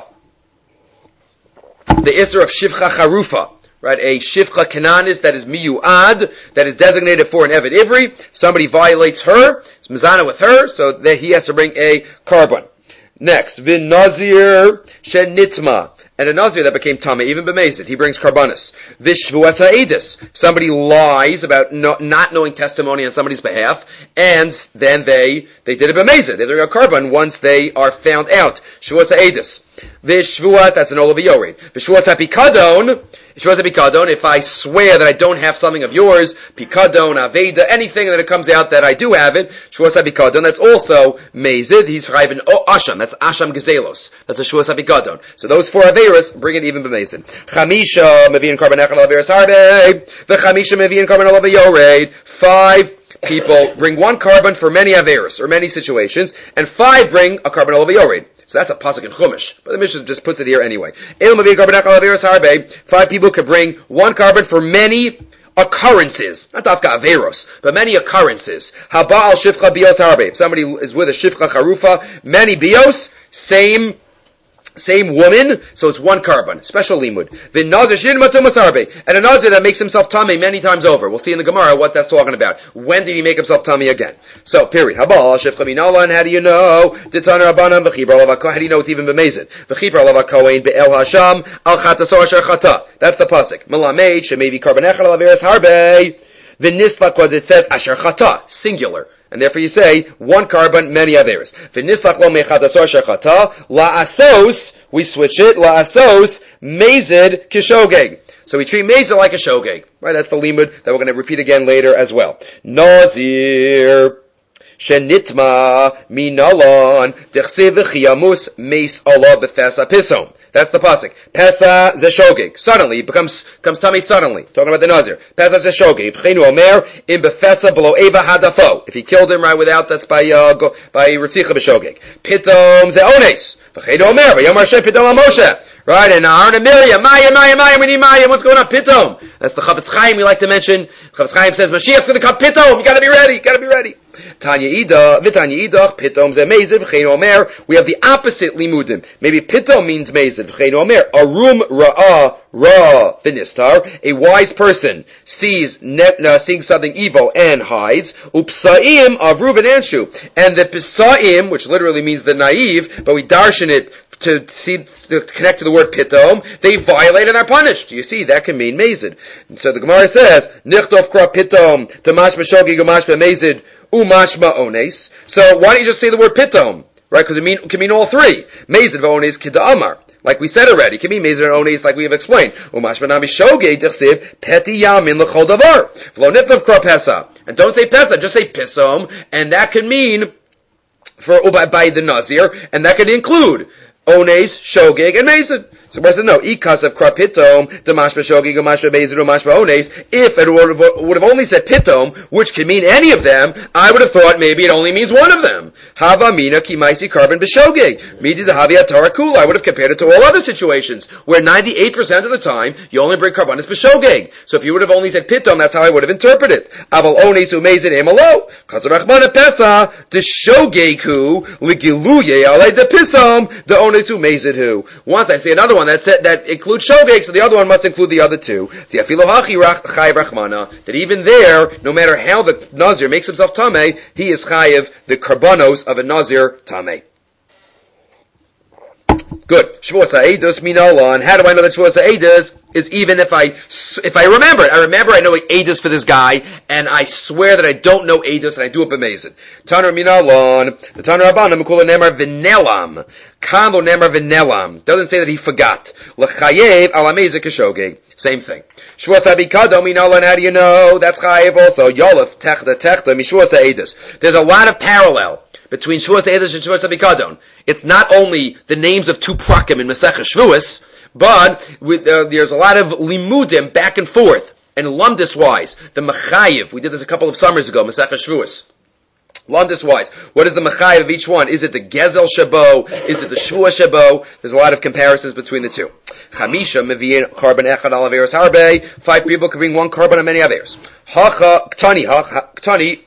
The isser of shivcha charufa. Right, a shivcha kananis that is miyuad, that is designated for an evet ivri. If somebody violates her, it's mizana with her, so that he has to bring a carbon. Next, vin nazir shenitma. And a Nazir that became Tama, even b'mezid, he brings karbanis. Vishvuas ha'edis. Somebody lies about no, not knowing testimony on somebody's behalf, and then they, they did it b'mezid. They bring a carbon once they are found out. Shvuas ha'edis. Vishvuas, that's an olav yored. Vishvuas ha'pikadon. Shvuas ha'pikadon, if I swear that I don't have something of yours, pikadon, aveda, anything that it comes out that I do have it, shvuas ha'pikadon, that's also mezid. He's chayv oh, asham. That's asham gezelos. That's a shvuas ha'pikadon. So those four averos bring it even b'mezid. Chamisha mevi'in carbon echad al averos harbe. The chamisha mevi'in carbon al yored. Five people bring one carbon for many averos, or many situations, and five bring a carbon al yored. So that's a pasuk in Chumash, but the Mishnah just puts it here anyway. Five people could bring one carbon for many occurrences, not dafka averos, but many occurrences. Haba'al shifcha bios harbe. If somebody is with a shifcha charufa, many bios, same Same woman, so it's one carbon. Special limud. And a nazir that makes himself tummy many times over. We'll see in the Gemara what that's talking about. When did he make himself tummy again? So, period. Habal, shefcha minalan, how do you know? Ditana rabbanan, v'chibra lavako, how do you know it's even b'mezid? V'chibra lavakoin, be'el hasham, al chatasor asher chata. That's the pasuk. Melamed, shemevi carbon echad al averes harbe. V'nislak, what it says, asher chata, singular. And therefore you say, one carbon, many averos. V'nislach lo mechadasor shechata, la'asos, we switch it, la'asos, mezid kishogeg. So we treat mezid like a shogeg. Right, that's the limud that we're going to repeat again later as well. Nazir, shenitma, minalon, dechsev v'chiyamus, meis Allah b'fesa pisom. That's the pasuk. Pesa zeshogeg. Suddenly, it becomes, becomes tummy suddenly. Talking about the Nazir. Pesa zeshogeg. V'cheinu omer, im befesa below eva hadafo. If he killed him right without, that's by, uh, go, by ritzicha b'shogeg. Pitom zeones. V'cheinu omer, v'yom Hashem pitom ha-Moshe. Right, and Aaron and Miriam, Maya, Maya, Maya, we need Maya, what's going on? Pitom. That's the Chavetz Chaim we like to mention. Chavetz Chaim says, Mashiach's going to come, Pitom, you gotta be ready, you gotta be ready. Tanya Ida, Vitanya Idach, Pitom ze Meziv, V'cheinu Omer, we have the opposite limudim. Maybe Pitom means Meziv, V'cheinu Omer, Arum Ra'ah, Ra, Finistar, a wise person sees, ne- uh, seeing something evil and hides, Upsa'im, Avruv and Anshu, and the Pisa'im, which literally means the naive, but we darshan it to see, to connect to the word pitom, they violate and are punished. You see, that can mean mezid. And so the Gemara says, Nichtov kra pitom, Tamash Meshogi Gumash Mezid, Umashma Ones. So why don't you just say the word pitom? Right? Because it, mean, it can mean all three. Mezid v'ones kida amar. like we said already. It can be Mezer and Ones, like we have explained. Umashma nami shogeg d'chsiv peti yamin l'chol davar. V'lo nitlav kor pesa. And don't say pesa, just say pisom, and that could mean for by, by the Nazir, and that could include Ones, Shogeg, and Mason. So I said, no, ikas of kra pitom, the mashma shogeg, mashma mason, or mashma ones. If it would have, would have only said pitom, which could mean any of them, I would have thought maybe it only means one of them. Hava mina kimaisi carbon b'shogeg. Midi the havi atara kula. I would have compared it to all other situations, where ninety-eight percent of the time, you only bring carbonis b'shogeg. So if you would have only said pitom, that's how I would have interpreted it. Aval ones umezin emalo. Chazarachmana pesa, the shogeg hu, ligiluye alei de pisom, the ones umezin hu. Once I say another one that said, that includes shogeg, so the other one must include the other two. The afilohachi chayiv rachmana, that even there, no matter how the Nazir makes himself tameh, he is chayiv the karbanos of a Nazir tameh. Good. Shvuas ha'edus minala, and how do I know that Shvuas ha'edus is even if I, if I remember it? I remember I know edus for this guy, and I swear that I don't know edus, and I do it b'mezid. Taner minalon, the Taner Rabbanim, Mekula nemar v'nelam. Kan lo nemar v'nelam. Doesn't say that he forgot. L'chayev ala mezid k'shogeg. Same thing. Shvuas ha'bikado minalon, how do you know? That's chayev also. Yolef techta techta mishvuas ha'edus. There's a lot of parallel between Shvuas ha'edus and Shvuas ha'bikadon. It's not only the names of two prakim in Masechah Shvuas, but with, uh, there's a lot of limudim back and forth, and lumdis wise. The mechayiv, we did this a couple of summers ago, Masechah Shvuas. Lumdis wise, what is the mechayiv of each one? Is it the gezel shabo? Is it the shvua shabo? There's a lot of comparisons between the two. Chamisha meviyin carbon echad al averos harbe. Five people can bring one carbon on many averos. Hacha ktani hach ktani.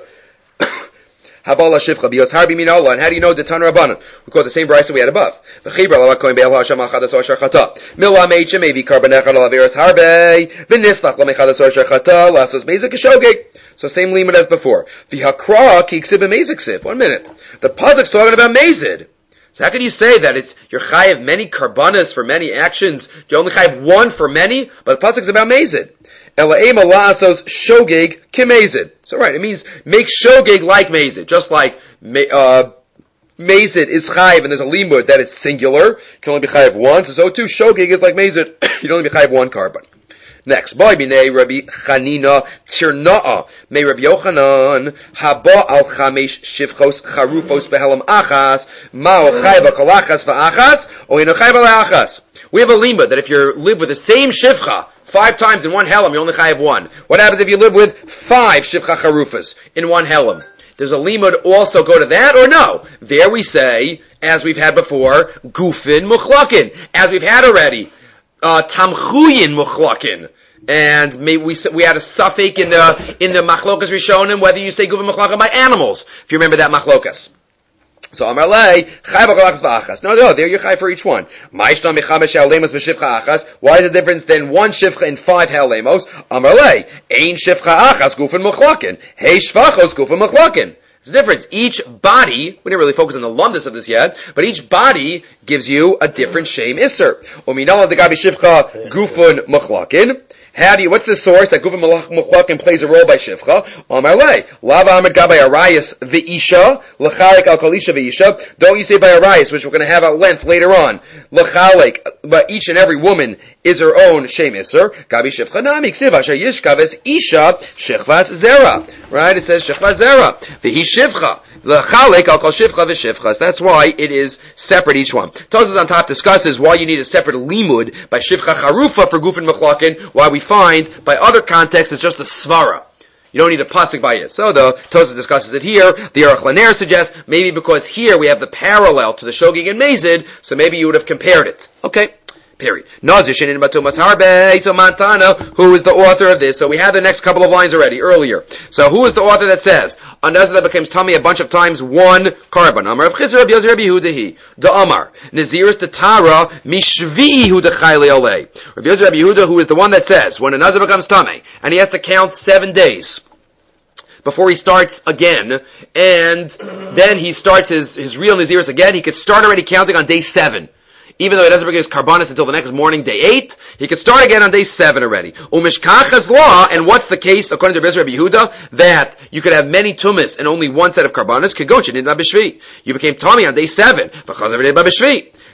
Habala shivcha biyos harbi min Allah. And how do you know the Tanur Rabbanan? We quote the same brayso we had above. V'chibra la koin be'el ha'asham ha'chadas ha'ashar chata. Mila meitche mevi karban echad al averos harbe. V'nislach la mechadas ha'ashar chata. Lasos mezik shogeg. So same limit as before. V'hakra ki ksiv mezik siv. One minute. The pasuk's talking about mezid. So how can you say that it's your chayiv many karbanas for many actions? You only chayiv one for many, but the pasuk's about mezid. Ela'ema la'asos shogeg kimezid. So right, it means make shogeg like mezid, just like uh, mezid is chayiv and there's a limud that it's singular. You can only be chayiv once. So too shogeg is like mezid. You can only be chayiv one carbon. Next, boy b'nei Rabbi Chanina tirna'a may Rabbi Yochanan haba al chamesh shivchos charufos behelam achas ma'o chayiv kalachas va'achas o ino chayiv alachas. We have a limud that if you live with the same shivcha five times in one helam, you only chayiv one. What happens if you live with five shivcha charufas in one helam? Does a limud also go to that or no? There we say, as we've had before, gufin muchlakin. As we've had already, uh, tamchuyin muchlakin. And maybe we we had a suffix in the in the machlokas rishonim whether you say gufin muchlakin by animals. If you remember that machlokas. So Amar Lei, Chai B'Chalachas V'Achas. No, no, there you're Chai for each one. Ma'ishtam Mechamesh Ha'olemos B'Shivcha Achas. Why is the difference then one Shivcha in five Ha'olemos? Amar Lei, Ein Shivcha Achas Gufin Muchlakin. Hey Shvachos Gufin Muchlakin. There's a difference. Each body, we didn't really focus on the lumdus of this yet, but each body gives you a different Shem Isser. Uminala Degabi Shivcha Gufin Muchlakin. How do you, what's the source that Gufin Muchlakin plays a role by Shivcha? Amar Lei, Lava Amad Gabay Arayas V'Isha, L'chalik Al Kalisha V'Isha. Don't you say by Arayas, which we're going to have at length later on. L'chalik, but each and every woman is her own Shem Isser. Gabi Shivcha Nami, Ksiv Asher Yishkaves Isha, Shechvas Zera. Right? It says Shechvas Zera. V'Hi Shivcha. L'chalik Al Kal Shivcha V'Shivchas. That's why it is separate each one. Tosas on top discusses why you need a separate limud by Shivcha Charufa for Gufin Muchlakin, why we find by other contexts it's just a svara. You don't need a pasuk by it. So the Tosas discusses it here. The Aruch Laner suggests maybe because here we have the parallel to the Shogeg and Mezid, so maybe you would have compared it. Okay. Period. Nazir Shinin Batumas Harbe. So Montana, who is the author of this? So we have the next couple of lines already, earlier. So who is the author that says, a Nazir that becomes tummy a bunch of times, one carbon. Amar of Chizr Rabbi Yozer Rabbi Yehudahi. The Amar. Naziris the Tara, Mishvi Hu the Chayli Olei. Rabbi Yozer Rabbi Yehuda, who is the one that says, when a Nazir becomes tummy, and he has to count seven days before he starts again, and then he starts his, his real Naziris again, he could start already counting on day seven. Even though he doesn't bring his karbanis until the next morning, day eight, he can start again on day seven already. Umishkachas law, and what's the case according to Rabbi Yehuda, that you could have many tumas and only one set of karbanis? Kagonchin in Babishvi. You became Tommy on day seven.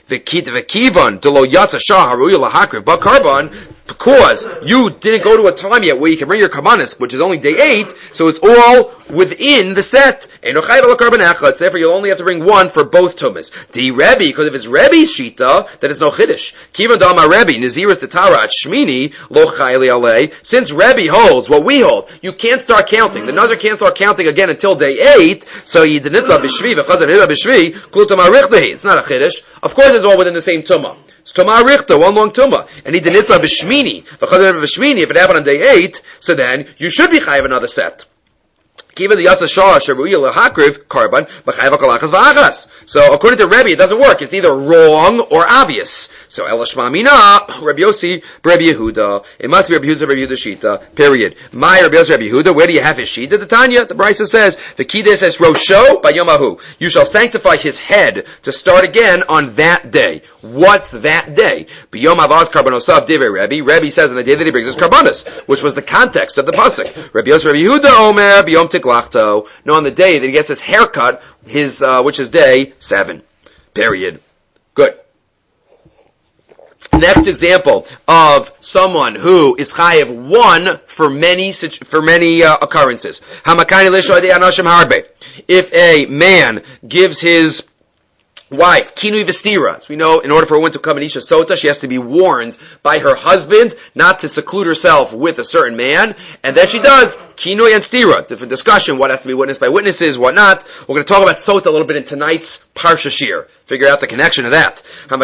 V'kivan delo yatsa shah haruya lahakriv ba karban, because you didn't go to a time yet where you can bring your karbanis, which is only day eight, so it's all within the set. Therefore, you'll only have to bring one for both tumas. The Rebbe, because if it's Rebbe's shita, then it's no chiddush. Kivan dama Rebbe naziris tetara at shmini lo chayli alei. Since Rebbe holds what we hold, you can't start counting. The nazir can't start counting again until day eight. So yidinitla b'shvi v'chazar nitla b'shvi klutam arichdehi. It's not a chiddush. Of course, it's all within the same tumah. It's Tumah Richta, one long Tumah. And he did Nitla B'Shmini. B'Shmini, if it happened on day eight, so then you should be chayav another set. Even the Yatsa Shah Sharuya Lahakriv Karban B'Chayva Kalachas V'Achas. So according to Rebbe, it doesn't work. It's either wrong or obvious. So El Shma Mina Rabbi Yossi Rabbi Yehuda. It must be Rabbi Yehuda Rabbi Yehuda Shita. Period. My Rabbi Yossi Rabbi Yehuda. Where do you have his Shita? The Tanya. The Brisa says the Kiddush says Rosho by Yomahu. You shall sanctify his head to start again on that day. What's that day? B'Yom Havas Karbonosav Divrei Rebbe. Rebbe says on the day that he brings his karbonos, which was the context of the pasuk. Rabbi Yossi Rabbi Yehuda Omer B'Yom Tik. No, on the day that he gets his haircut, his uh, which is day seven. Period. Good. Next example of someone who is chayev one for many for many uh, occurrences. If a man gives his wife kinui v'stira, so we know in order for a woman to become an isha sota, she has to be warned by her husband not to seclude herself with a certain man, and then she does kinui and stira. Different discussion, what has to be witnessed by witnesses, what not. We're going to talk about sota a little bit in tonight's parsha shir. Figure out the connection of that.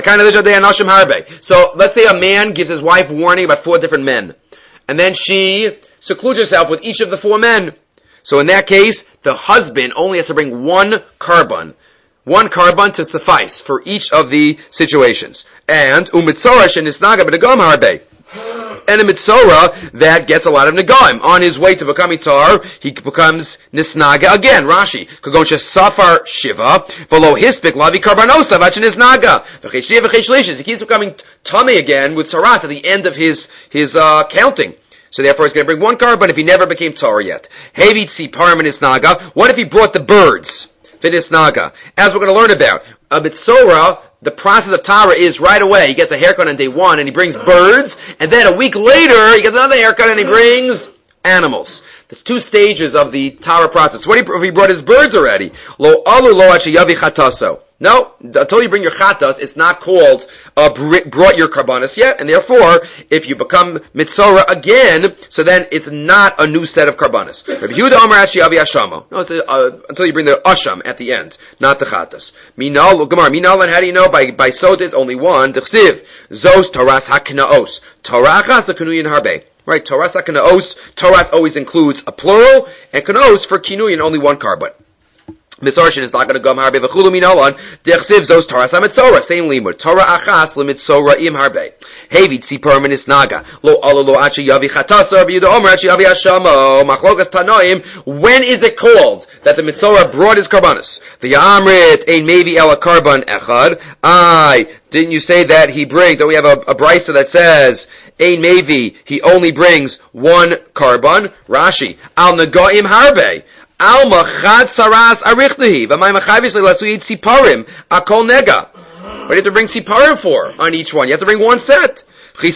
So let's say a man gives his wife warning about four different men, and then she secludes herself with each of the four men. So in that case, the husband only has to bring one karban. One karban to suffice for each of the situations. And umitzora shenisnaga b'negam harbe. And a mitzora that gets a lot of negaim. On his way to becoming tar, he becomes nisnaga again. Rashi. Kagon shesafar shiva, v'lo hispik lavi karbanosa v'ach nisnaga. V'chei shliya v'chei shlishis. He keeps becoming tummy again with saras at the end of his, his, uh, counting. So therefore he's going to bring one karban if he never became tar yet. Hevit siparim nisnaga. What if he brought the birds? Naga. As we're going to learn about, a mitzora, the process of Tara is right away. He gets a haircut on day one and he brings birds, and then a week later he gets another haircut and he brings animals. There's two stages of the Tara process. What if he brought his birds already? Lo alu lo yavi chataso. No, until you bring your chatas, it's not called uh, brought your karbanis yet, and therefore, if you become mitzora again, so then it's not a new set of karbanis. Rabbi Yehuda Amar Ashi Avi Ashamo. No, it's a, uh, until you bring the asham at the end, not the chatas. Minal, Gemara, minal, and how do you know? By by sota, it's only one. D'chsiv zos taras haknaos. Tarachas a kinuyin harbe. Right, taras haknaos. Taras always includes a plural, and knaos for kinuyin only one karban. Mitzorah is not going to go harbe v'chulu minalan. Dechsiv zos taras hamitzorah. Same limud. Torah achas lemitzorah im harbe. Hevi tzipor minis naga. Lo alo lo achi yavi chatasar b'yuda omer achi yavi hashamo. Machlokas tanoim. When is it called that the mitzorah brought his karbanis? V'yamrit ein mevi ela karban echad. Ay, didn't you say that he brings? Don't we have a, a brisa that says ein mevi? He only brings one karban. Rashi al nagaim harbe. Alma chad saras arichtahi v'may machavis le'lasuyid siparim akol nega. What do you have to bring siparim for on each one? You have to bring one set.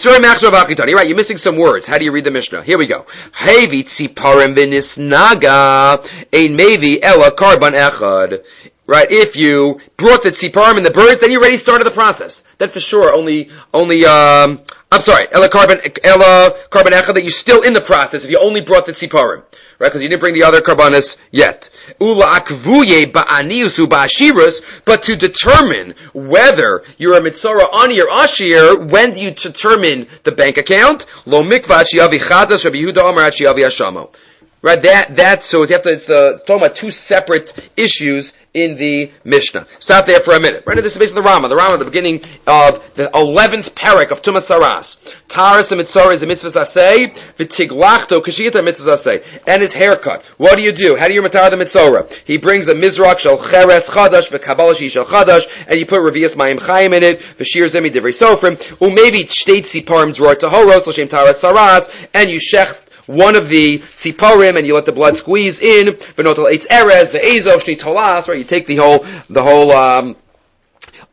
Right, you're missing some words. How do you read the Mishnah? Here we go. Hevi siparim v'nisnaga ein mevi ela karban echad. Right, if you brought the tziparim and the birds, then you already started the process. Then for sure, only, only, um, I'm sorry, ela carbon, ela carbon echad, that you're still in the process if you only brought the tziparim. Right, because you didn't bring the other karbanis yet. Ula akvuye ba'aniusu ba'ashirus, but to determine whether you're a mitzora ani or ashir, when do you determine the bank account? Lo mikva achiyavi chadas Rabbi Yehuda Amar achiyavi hashamo. Right, that, that's, so you have to, it's the, talking about two separate issues in the Mishnah. Stop there for a minute. Right, this is based on the Rama. The Rama at the beginning of the eleventh parak of Tumas Saras. Taras and Mitzorah is a mitzvah asay, v'tiglachto kashiyata mitzvah asay. And his haircut. What do you do? How do you matar the Mitzorah? He brings a mizrak shel cheres chadash, v'kabala shel chadash, and you put revius mayim chayim in it, v'shir zemi divrei sofrim, u'maybe shteit siparim dror tahoros, l'shem taras saras, and you shech one of the tziparim, and you let the blood squeeze in. V'notel eitz erez, v'ezov, shni tolas, right? You take the whole, the whole, um,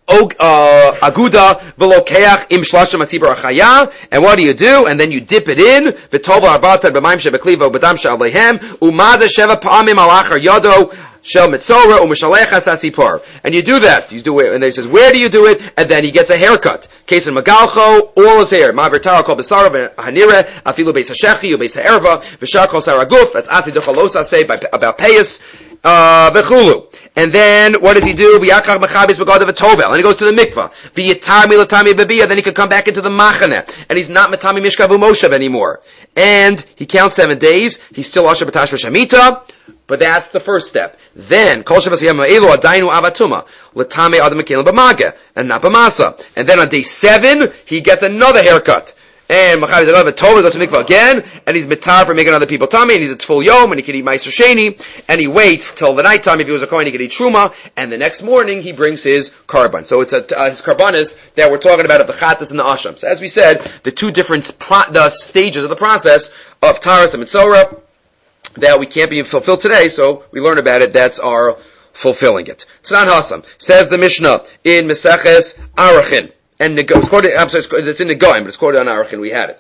aguda v'lokeach im shlasha matzibar achaya. And what do you do? And then you dip it in. V'tova arbatan b'mayim shebekliva b'dam she'alehem umada sheva pa'amim al achar yado shel mitzora u'mishalecha tzatzipor. And you do that. You do it, and he says, where do you do it? And then he gets a haircut. Case in magalcho, all his hair. Ma'aver tara kol b'sara v'hanire afilu beis hashechi u'beis ha'erva v'shar kol saraguf. That's ati duchalosa say by about payas uh, v'chulu. And then, what does he do? V'yakach mechabis b'gadav v'tovel. And he goes to the mikvah. V'yitami l'tami b'biyah. Then he can come back into the machane. And he's not metami mishkavu moshev anymore. And he counts seven days. He's still asher b'tash v'shamita. But that's the first step. Then, kol shavas yam ha'elu adainu avatuma. L'tami adam mekelim b'mageh. And not b'masa. And then on day seven, he gets another haircut. And Machavi Dagav Tova goes to mikvah again, and he's mitar for making other people tummy, and he's at full yom, and he can eat meiser sheni, and he waits till the nighttime. If he was a kohen, he could eat truma, and the next morning he brings his karban. So it's a, uh, his karbanis that we're talking about of the chatas and the asham. So as we said, the two different pro- the stages of the process of taras and mitzora that we can't be fulfilled today. So we learn about it. That's our fulfilling it. Tznan Hassam says the Mishnah in Meseches Arachin. And it's quoted, I'm sorry, it's in the Goyim, but it's quoted on Arachin, we had it.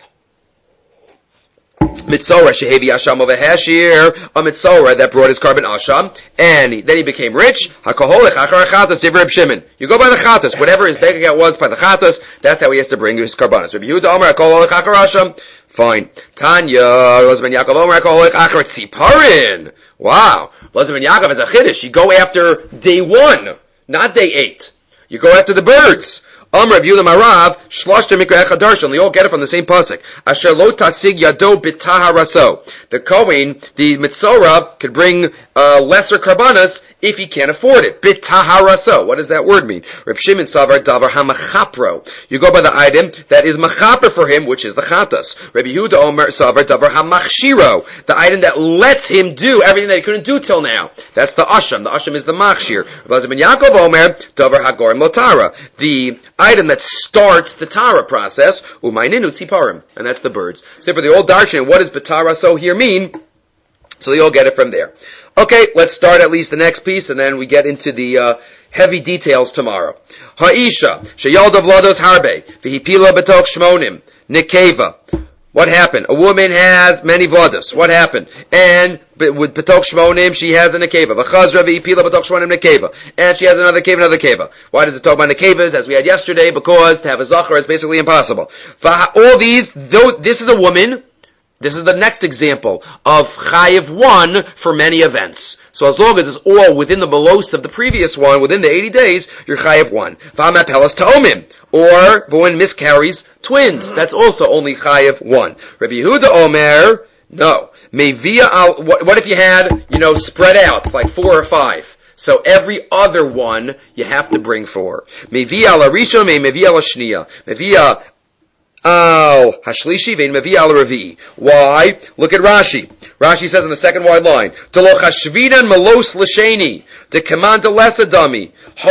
Mitzora shehevi asham over hashir, a mitzora that brought his carbon asham, and he, then he became rich. Hakoholich achar chatos divrei Shimon. You go by the chatos, whatever his bank account was by the chatos, that's how he has to bring his karbanos. Rabbi Yehuda Omer hakoholich achar asham. Fine. Tanya Rozman Yaakov Omer hakoholich achar tziparin. Wow. Rozman Yaakov is a chiddush. You go after day one, not day eight. You go after the birds. Amr Yehuda Marav Shlashter Mikra Echad Darshan. They all get it from the same pasuk. Asher lo tasig yado b'taharaso. The Kohen, the Mitzora, could bring uh, lesser karbanas if he can't afford it. B'taharaso. What does that word mean? Reb Shimon Savar Davar HaMachapro. You go by the item that is machaper for him, which is the chatas. Reb Yehuda Omer Savar Davar HaMachshiro. The item that lets him do everything that he couldn't do till now. That's the asham. The asham is the machshir. Reb Ben Yaakov Omer Davar HaGorim Lotara. The item that starts the Tara process, umayninu tziparim, and that's the birds. So for the old darshan, what does B'tara so here mean? So they all get it from there. Okay, let's start at least the next piece, and then we get into the uh, heavy details tomorrow. Ha'isha sheyalda vlados harbe v'hipila b'toch shmonim nikeva. What happened? A woman has many vladas. What happened? And with B'toch Shmonim, she has a nekeva. V'chazra v'ipila B'toch Shmonim nekeva. And she has another cave, another keva. Why does it talk about nekevas, as we had yesterday? Because to have a zachar is basically impossible. All these, though, this is a woman. This is the next example of chayiv one for many events. So as long as it's all within the belos of the previous one, within the eighty days, you're chayiv one. V'amap pelas ta'omim. Or, when miscarries, twins. That's also only chayiv one. Rabbi Yehuda Omer, no. Mevia al, what, what if you had, you know, spread out, like four or five? So every other one, you have to bring four. Mevia al arishon, mevia al shniya. Mevia al hashlishi, vein mevia al ravi. Why? Look at Rashi. Rashi says in the second wide line, Telo chashvinan melos l'sheni. The command to less dummy.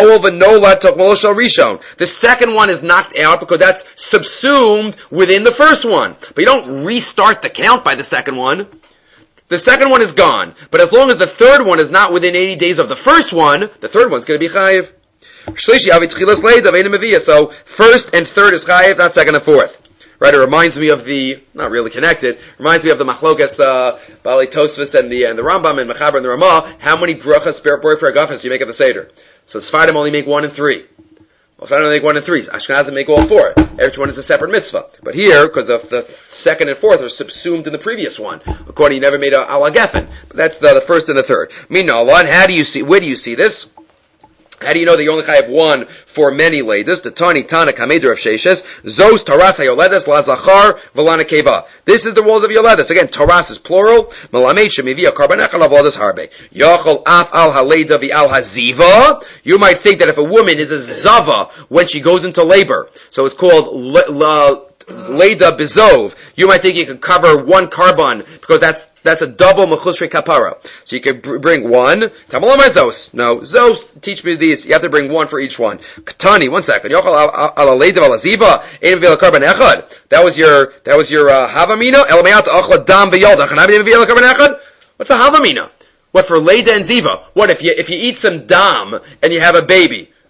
The second one is knocked out because that's subsumed within the first one. But you don't restart the count by the second one. The second one is gone. But as long as the third one is not within eighty days of the first one, the third one's going to be chayiv. So first and third is chayiv, not second and fourth. Right, it reminds me of the, not really connected, reminds me of the Machlokas, uh, Bali Tosfos and the, and the Rambam and Mechaber and the Ramah. How many brachas, bor paragafas do you make at the Seder? So Sfardim only make one and three. Well, Sfardim only make one and three. Ashkenazim make all four. Every one is a separate mitzvah. But here, because the, the second and fourth are subsumed in the previous one. According, you never made a ala geffen. But that's the, the first and the third. Minallah, and how do you see, where do you see this? How do you know that you only have one for many ladies? The Tani Tana Kameder of Sheshes. Zos Taras HaYoledes La Zachar V'Lana Keva. This is the rules of Yoledes. Again, Taras is plural. Melamed Shemivia Karbanecha Lavodas Harbe. Yachol Af Al Haleda V'Al Haziva. You might think that if a woman is a Zava when she goes into labor, so it's called La, la Leda Bizov, you might think you could cover one carbon because that's that's a double mechusri kapara. So you could br- bring one. Tamalamai zos. No, zos. Teach me these. You have to bring one for each one. Katani. One second. Yochal ala leda valaziva. Ein v'ila carbon echad. That was your that was your uh, havamina. Elamayat achla dam v'yalda. Chanavi v'ila carbon echad. What's the havamina? What for leda and ziva? What if you if you eat some dam and you have a baby?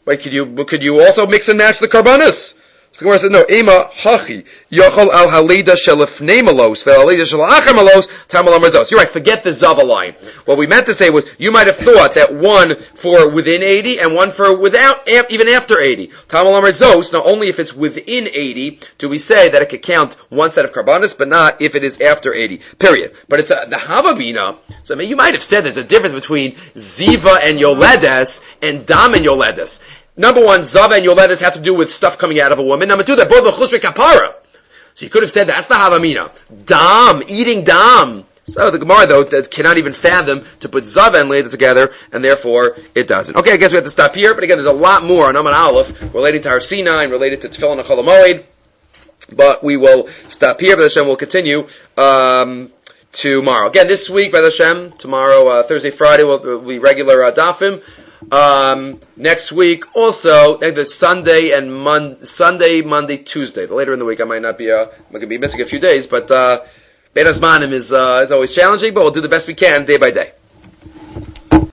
Wait, could you could you also mix and match the karbanis? So the Gemara said, no, Ema hachi yachol al halida shelifnei malos ve'halida shelachar malos tamalam razos. You're right. Forget the zava line. What we meant to say was you might have thought that one for within eighty and one for without even after eighty. Tamalam razos. Now, only if it's within eighty do we say that it could count one set of karbanis, but not if it is after eighty. Period. But it's a, the havabina. So I mean, you might have said there's a difference between ziva and yoledes and dam and yoledes. Number one, Zava and Yoledes have to do with stuff coming out of a woman. Number two, they're both Chusri Kapara. So you could have said that's the Havamina. Dam, eating Dam. So the Gemara, though, that cannot even fathom to put Zava and Leda together, and therefore it doesn't. Okay, I guess we have to stop here, but again, there's a lot more on Aman Aleph related to Har Sinai and related to Tefillin and Chol HaMoed, but we will stop here. B'ez Hashem, we'll continue um, tomorrow. Again, this week, B'ez Hashem, tomorrow, uh, Thursday, Friday, will will be regular uh, Dafim. Um, next week, also, the Sunday and Mon- Sunday, Monday, Tuesday. The later in the week, I might not be, uh, I'm going to be missing a few days, but, uh, Bein Hazmanim is, uh, is always challenging, but we'll do the best we can day by day.